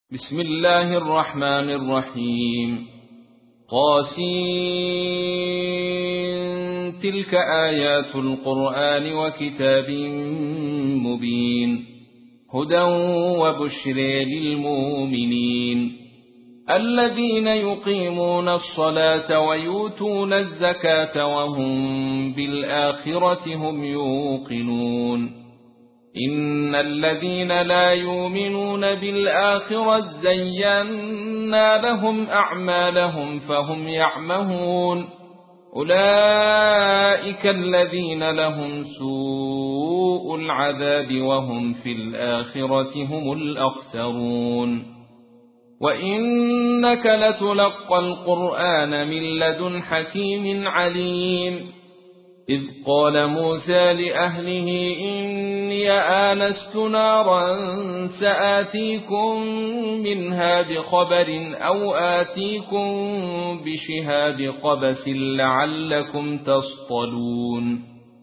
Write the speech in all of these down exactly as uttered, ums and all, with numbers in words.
بسم الله الرحمن الرحيم. قاسين تلك آيات القرآن وكتاب مبين هدى وبشر للمؤمنين الذين يقيمون الصلاة ويؤتون الزكاة وهم بالآخرة هم يوقنون إن الذين لا يؤمنون بالآخرة زينا لهم أعمالهم فهم يعمهون أولئك الذين لهم سوء العذاب وهم في الآخرة هم الأخسرون وإنك لتلقى القرآن من لدن حكيم عليم إذ قال موسى لأهله إني آنست نارا سآتيكم منها بخبر أو آتيكم بشهاب قبس لعلكم تصطلون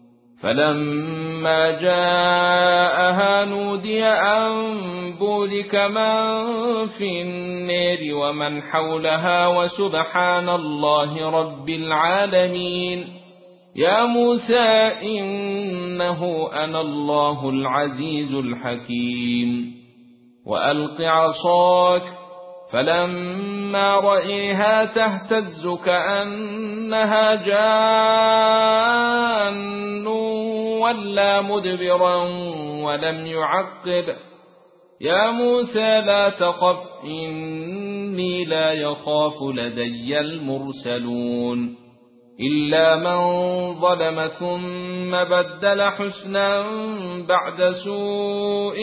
فلما جاءها نودي أن بورك من في النار ومن حولها وسبحان الله رب العالمين يا موسى إنه أنا الله العزيز الحكيم وألق عصاك فلما رأيها تهتز كأنها جان ولا مدبرا ولم يعقب يا موسى لا تخف إني لا يخاف لدي المرسلون إلا من ظلم ثم بدل حسنا بعد سوء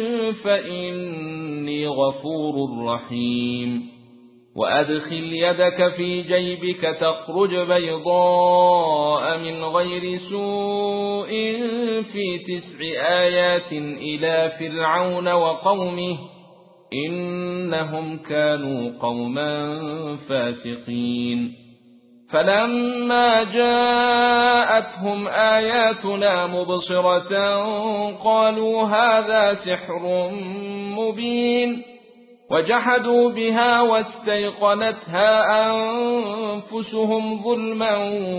فإني غفور رحيم وأدخل يدك في جيبك تخرج بيضاء من غير سوء في تسع آيات إلى فرعون وقومه إنهم كانوا قوما فاسقين فلما جاءتهم آياتنا مبصرة قالوا هذا سحر مبين وجحدوا بها واستيقنتها أنفسهم ظلما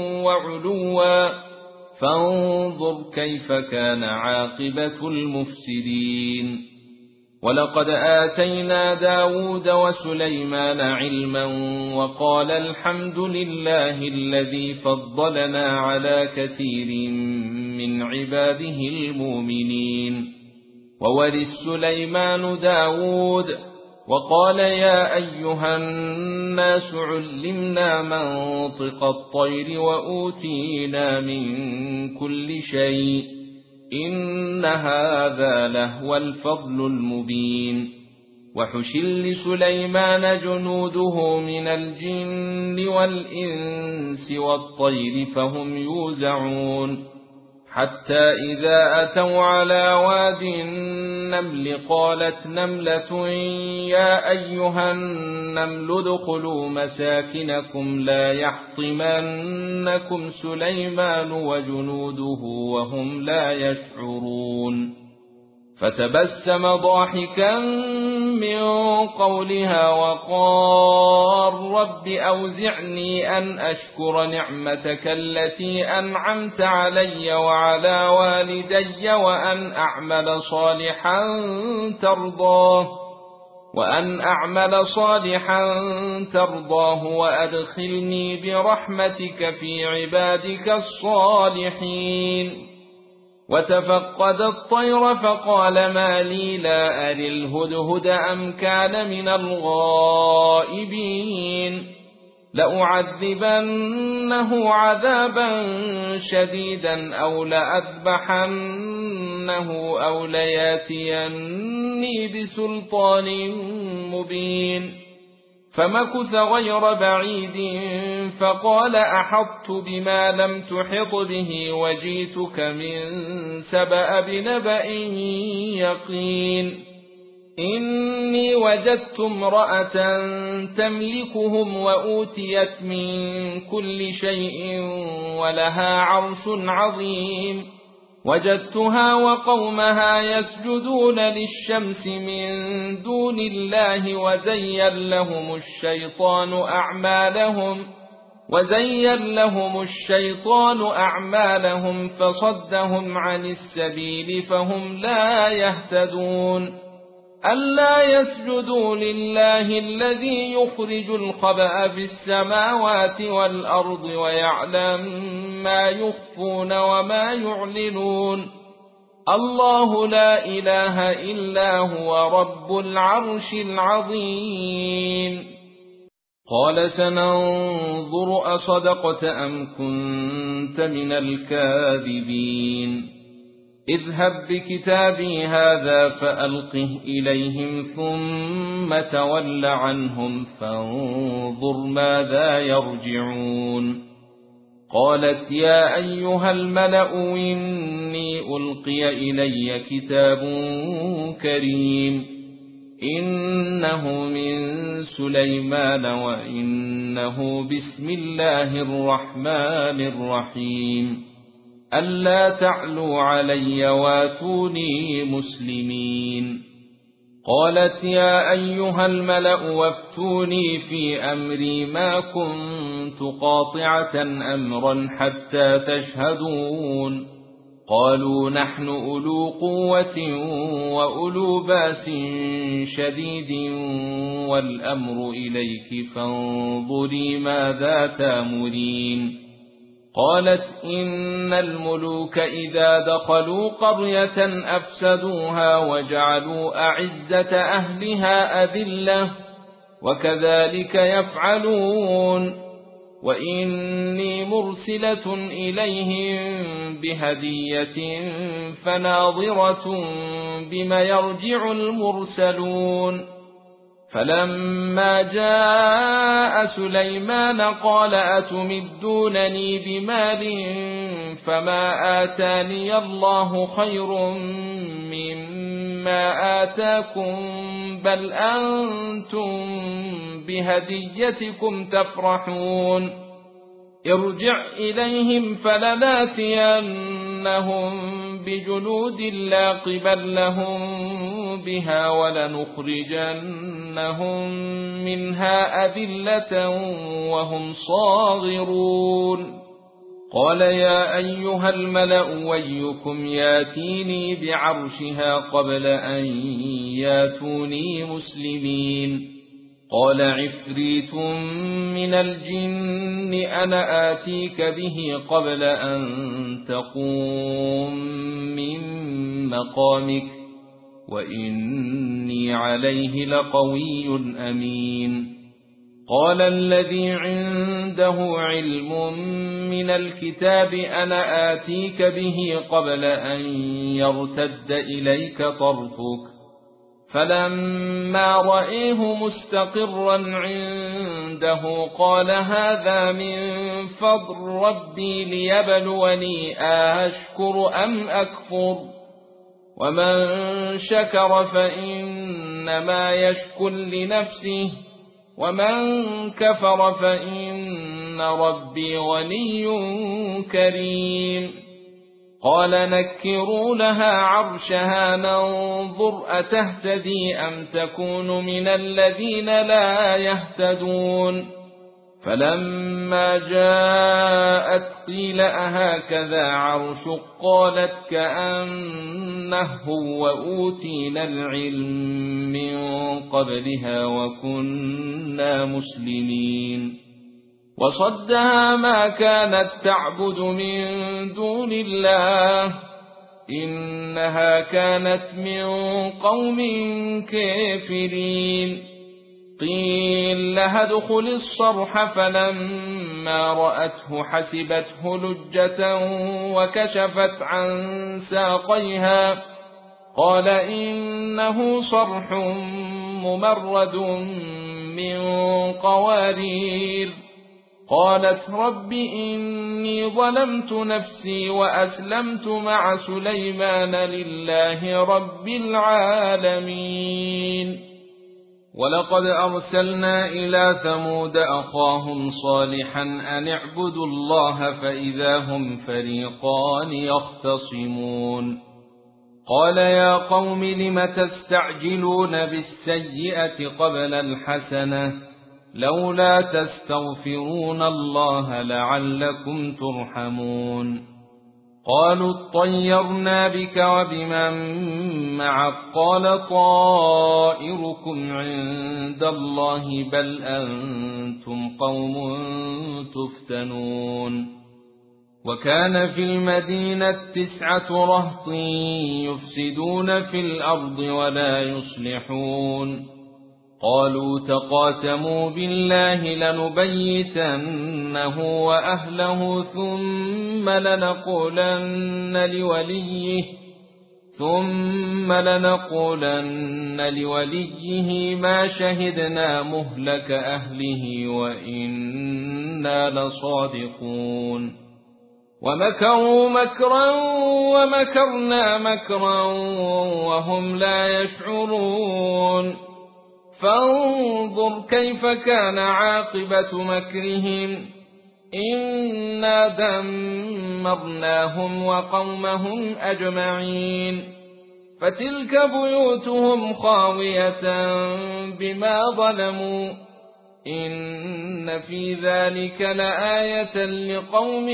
وعلوا فانظر كيف كان عاقبة المفسدين ولقد آتينا داود وسليمان علما وقال الحمد لله الذي فضلنا على كثير من عباده المؤمنين وورث سليمان داود وقال يا أيها الناس علمنا منطق الطير وأوتينا من كل شيء إن هذا لهو الفضل المبين وحشر لسليمان جنوده من الجن والإنس والطير فهم يوزعون حتى إذا أتوا على واد النمل قالت نملة يا أيها النمل ادخلوا مساكنكم لا يحطمنكم سليمان وجنوده وهم لا يشعرون فتبسم ضاحكا من قولها وقال رب أوزعني أن أشكر نعمتك التي أنعمت علي وعلى والدي وأن أعمل صالحا ترضاه وأن أعمل صالحا ترضاه وأدخلني برحمتك في عبادك الصالحين وتفقد الطير فقال ما لي لا أري الهدهد أم كان من الغائبين لأعذبنه عذابا شديدا أو لأذبحنه أو لياتيني بسلطان مبين فمكث غير بعيد فقال أحطت بما لم تحط به وجيتك من سبأ بنبأ يقين إني وجدت امرأة تملكهم وأوتيت من كل شيء ولها عرش عظيم وجدتها وقومها يسجدون للشمس من دون الله وزين لهم الشيطان أعمالهم وزين لهم الشيطان أعمالهم فصدهم عن السبيل فهم لا يهتدون ألا يسجدوا لله الذي يخرج الخبأ في السماوات والأرض ويعلم ما يخفون وما يعلنون الله لا إله إلا هو رب العرش العظيم قال سننظر أصدقت أم كنت من الكاذبين اذهب بكتابي هذا فألقه إليهم ثم تول عنهم فانظر ماذا يرجعون قالت يا أيها الملأ إني ألقي إلي كتاب كريم إنه من سليمان وإنه بسم الله الرحمن الرحيم ألا تعلوا علي واتوني مسلمين قالت يا أيها الملأ وافتوني في أمري ما كنت قاطعة أمرا حتى تشهدون قالوا نحن أولو قوة وأولو باس شديد والأمر إليك فانظري ماذا تأمرين قالت إن الملوك إذا دخلوا قرية أفسدوها وجعلوا أعزة أهلها أذلة وكذلك يفعلون وإني مرسلة إليهم بهدية فناظرة بما يرجع المرسلون فلما جاء سليمان قال أتمدونني بمال فما آتاني الله خير مما آتاكم بل أنتم بهديتكم تفرحون ارجع إليهم فلناتينهم بجنود لا قبل لهم بها ولنخرجنهم منها أذلة وهم صاغرون قال يا أيها الملأ ويكم ياتيني بعرشها قبل أن ياتوني مسلمين قال عفريت من الجن أنا آتيك به قبل أن تقوم من مقامك وإني عليه لقوي أمين قال الذي عنده علم من الكتاب أنا آتيك به قبل أن يرتد إليك طرفك فلما رأيه مستقرا عنده قال هذا من فضل ربي ليبلوني أشكر أم أكفر ومن شكر فإنما يشكر لنفسه ومن كفر فإن ربي غني كريم قال نكروا لها عرشها ننظر أتهتدي أم تكون من الذين لا يهتدون فلما جاءت قيل أهكذا عرشك قالت كأنه وأوتينا العلم من قبلها وكنا مسلمين وصدها ما كانت تعبد من دون الله إنها كانت من قوم كافرين قيل لها ادخل الصرح فلما رأته حسبته لجة وكشفت عن ساقيها قال إنه صرح ممرد من قوارير قالت رب إني ظلمت نفسي وأسلمت مع سليمان لله رب العالمين ولقد أرسلنا إلى ثمود أخاهم صالحا أن اعبدوا الله فإذا هم فريقان يختصمون قال يا قوم لم تستعجلون بالسيئة قبل الحسنة لولا تستغفرون الله لعلكم ترحمون قالوا اطيرنا بك وبمن معك قال طائركم عند الله بل أنتم قوم تفتنون وكان في المدينة تسعة رهط يفسدون في الأرض ولا يصلحون قالوا تقاسموا بالله لنبيتنه وأهله ثم لنقولن لوليه ثم لنقولن لوليه ما شهدنا مهلك أهله وإنا لصادقون ومكروا مكرا ومكرنا مكرا وهم لا يشعرون فانظر كيف كان عاقبة مكرهم إنا دمرناهم وقومهم أجمعين فتلك بيوتهم خاوية بما ظلموا إن في ذلك لآية لقوم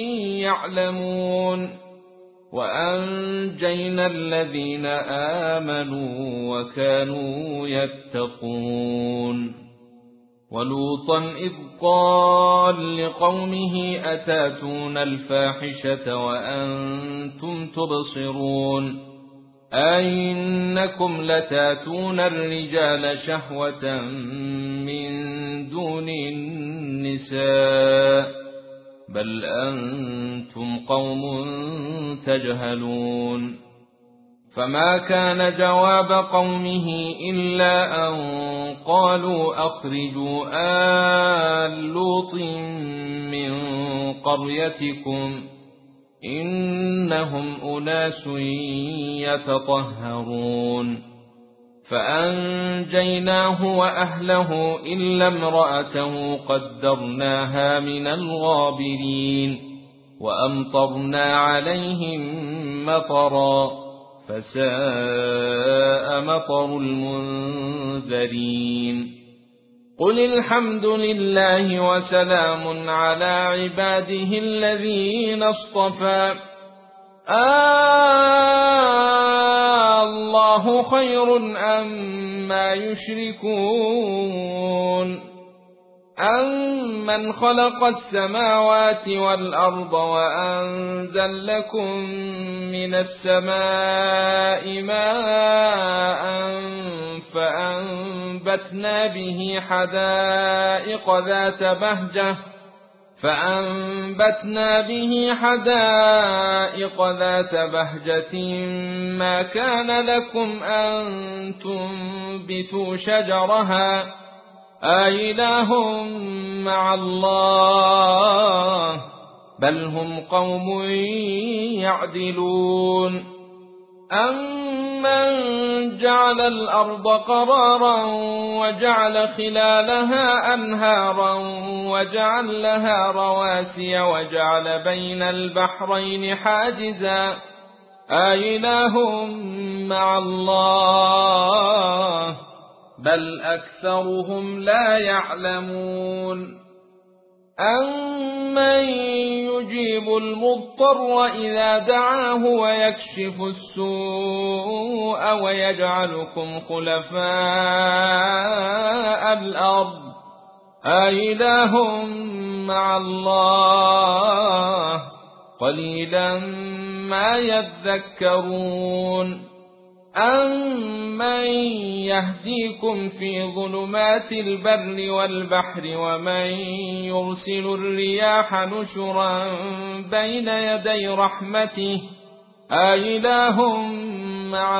يعلمون وأنجينا الذين آمنوا وكانوا يتقون ولوطا إذ قال لقومه أتاتون الفاحشة وأنتم تبصرون أئنكم لتاتون الرجال شهوة من دون النساء بل أنتم قوم تجهلون فما كان جواب قومه إلا أن قالوا أخرجوا آل لوط من قريتكم إنهم أناس يتطهرون فأنجيناه وأهله إلا امرأته قدرناها من الغابرين وأمطرنا عليهم مطرا فساء مطر المنذرين قل الحمد لله وسلام على عباده الذين اصطفى آه الله خير أما يشركون أمن خلق السماوات والأرض وأنزل لكم من السماء ماء فأنبتنا به حدائق ذات بهجة فأنبتنا به حدائق ذات بهجة ما كان لكم أن تنبتوا شجرها أإله مع الله بل هم قوم يعدلون أمن جعل الأرض قرارا وجعل خلالها أنهارا وجعل لها رواسي وجعل بين البحرين حاجزا أإله مع الله بل أكثرهم لا يعلمون أمن يجيب المضطر إذا دعاه ويكشف السوء ويجعلكم خلفاء الأرض أإله مع الله قليلا ما يذكرون أمن يهديكم في ظلمات البر والبحر ومن يرسل الرياح نشرا بين يدي رحمته أإله مع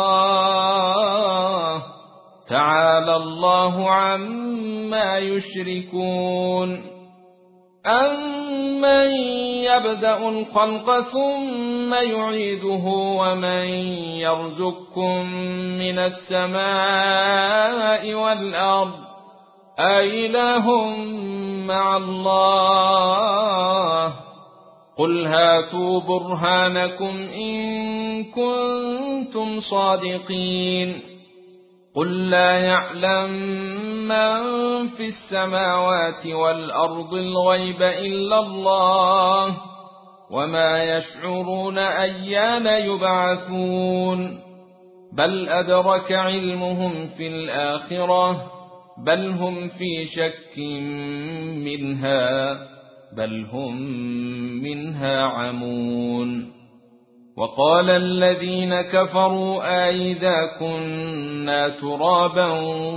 الله تعالى الله عما يشركون أَمَّن يَبْدَأُ الْخَلْقَ ثُمَّ يُعِيدُهُ وَمَن يَرْزُقكُّم مِّنَ السَّمَاءِ وَالْأَرْضِ أَإِلَٰهٌ مَّعَ اللَّهِ قُلْ هَاتُوا بُرْهَانَكُمْ إِن كُنتُمْ صَادِقِينَ قُل لَّا يَعْلَمُ مَن فِي السَّمَاوَاتِ وَالْأَرْضِ الْغَيْبَ إِلَّا اللَّهُ وَمَا يَشْعُرُونَ أَيَّانَ يُبْعَثُونَ بَلْ أَدْرَكَ عِلْمُهُمْ فِي الْآخِرَةِ بَلْ هُمْ فِي شَكٍّ مِّنْهَا بَلْ هُمْ مِنْهَا عَمُونَ وقال الذين كفروا أئذا كنا ترابا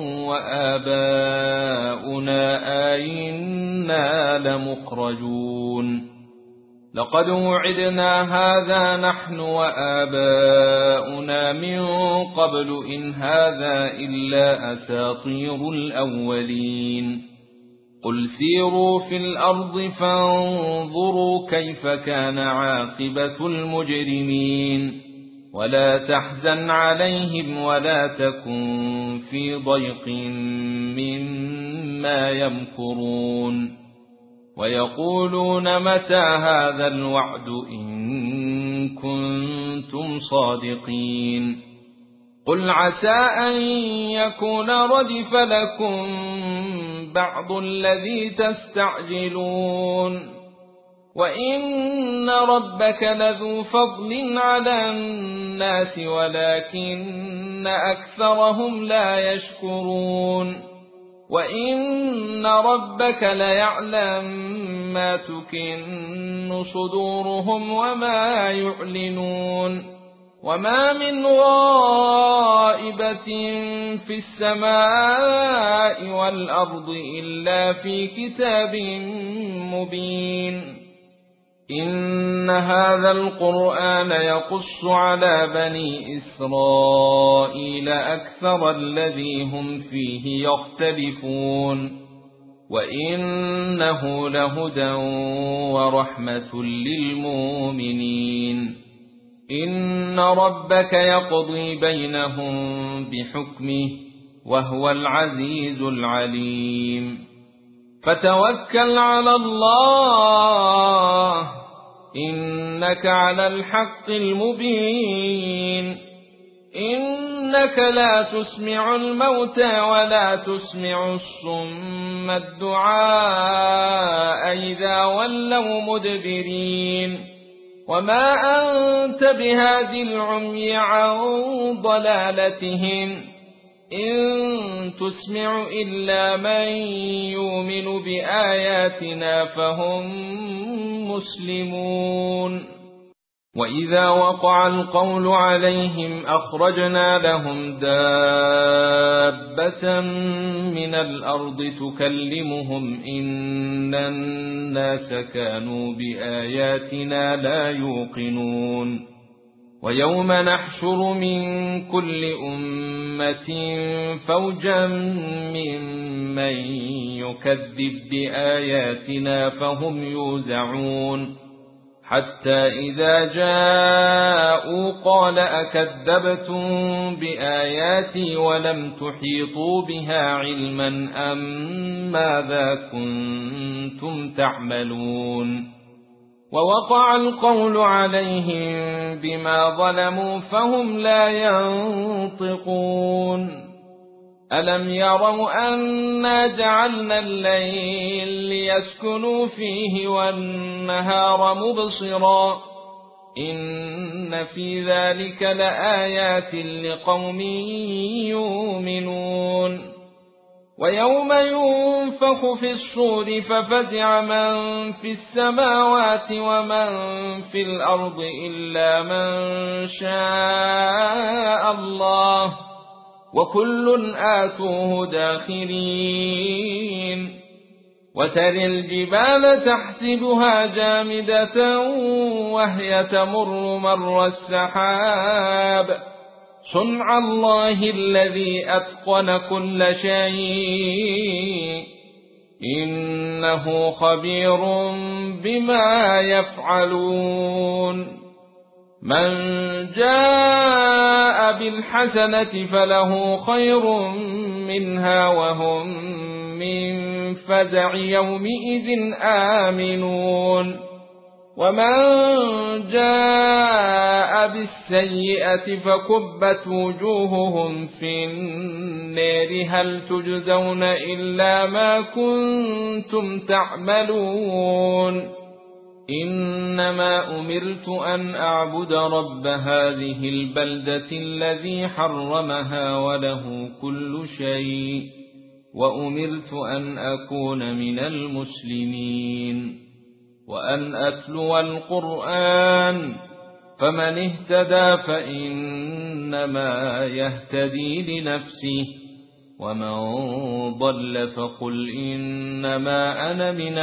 وآباؤنا أئنا لمخرجون لقد وعدنا هذا نحن وآباؤنا من قبل إن هذا إلا أساطير الأولين قل سيروا في الأرض فانظروا كيف كان عاقبة المجرمين ولا تحزن عليهم ولا تكن في ضيق مما يمكرون ويقولون متى هذا الوعد إن كنتم صادقين قل عسى أن يكون ردف لكم بعض الذي تستعجلون وإن ربك لذو فضل على الناس ولكن أكثرهم لا يشكرون وإن ربك ليعلم ما تكن صدورهم وما يعلنون وما من غائبة في السماء والأرض إلا في كتاب مبين إن هذا القرآن يقص على بني إسرائيل أكثر الذي هم فيه يختلفون وإنه لهدى ورحمة للمؤمنين إن ربك يقضي بينهم بحكمه وهو العزيز العليم فتوكل على الله إنك على الحق المبين إنك لا تسمع الموتى ولا تسمع الصم الدعاء إذا ولوا مدبرين وما أنت بهاد العمي عن ضلالتهم إن تسمع إلا من يؤمن بآياتنا فهم مسلمون وإذا وقع القول عليهم أخرجنا لهم دابة من الأرض تكلمهم إن الناس كانوا بآياتنا لا يوقنون ويوم نحشر من كل أمة فوجا ممن يكذب بآياتنا فهم يوزعون حتى إذا جاءوا قال أكذبتم بآياتي ولم تحيطوا بها علما أم ماذا كنتم تعملون ووقع القول عليهم بما ظلموا فهم لا ينطقون ألم يروا أنا جعلنا الليل ليسكنوا فيه والنهار مبصرا إن في ذلك لآيات لقوم يؤمنون ويوم ينفخ في الصور ففزع من في السماوات ومن في الأرض إلا من شاء الله وكل آتوه داخرين وترى الجبال تحسبها جامدة وهي تمر مر السحاب صنع الله الذي أتقن كل شيء إنه خبير بما يفعلون من جاء بالحسنة فله خير منها وهم من فزع يومئذ آمنون ومن جاء بالسيئة فكبت وجوههم في النار هل تجزون إلا ما كنتم تعملون إنما أمرت أن أعبد رب هذه البلدة الذي حرمها وله كل شيء وأمرت أن أكون من المسلمين وأن أتلو القرآن فمن اهتدى فإنما يهتدي لنفسه ومن ضل فقل إنما أنا من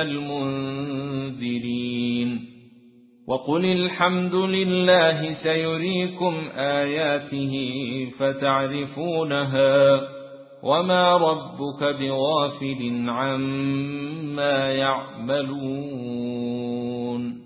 المنذرين وقل الحمد لله سيريكم آياته فتعرفونها وما ربك بغافل عما يعملون